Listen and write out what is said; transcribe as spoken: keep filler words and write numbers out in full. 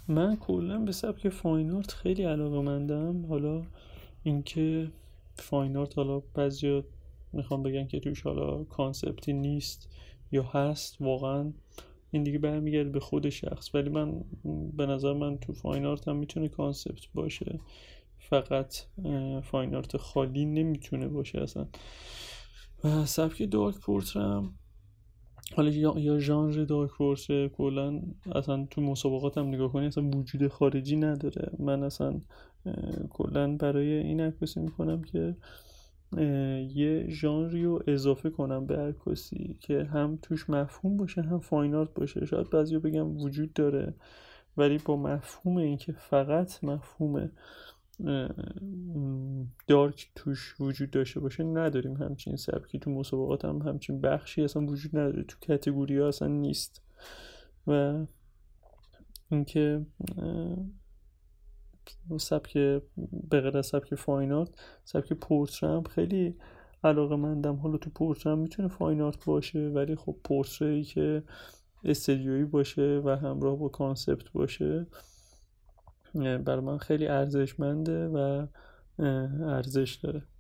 من کلا به سبک فاین آرت خیلی علاقه‌مندم. حالا اینکه فاین آرت، حالا بعضیا میخوام بگن که توش حالا کانسپتی نیست یا هست، واقعا این دیگه برمیگرده به خود شخص، ولی من به نظر من تو فاین آرت هم میتونه کانسپت باشه، فقط فاین آرت خالی نمیتونه باشه اصلا. و سبک دارک پورترم، حالا یا یا ژانر دارک فورس کلا اصلا تو مسابقات هم نگاه کنی اصلا وجود خارجی نداره. من اصلا کلا برای این عکاسی میکنم که یه ژانری رو اضافه کنم به عکاسی که هم توش مفهوم باشه هم فاین آرت باشه. شاید بعضیا بگم وجود داره، ولی با مفهوم این که فقط مفهوم دارک توش وجود داشته باشه نداریم. همچین سبکی تو مسابقات هم همچین بخشی اصلا وجود نداره، تو کتگوری ها اصلا نیست. و اینکه سبک به غیر از سبک فاین آرت، سبک پورتره هم خیلی علاقه مندم. حالا تو پورتره هم میتونه فاین آرت باشه، ولی خب پورتره ای که استدیویی باشه و همراه با کانسپت باشه برای من خیلی ارزشمنده و ارزش داره.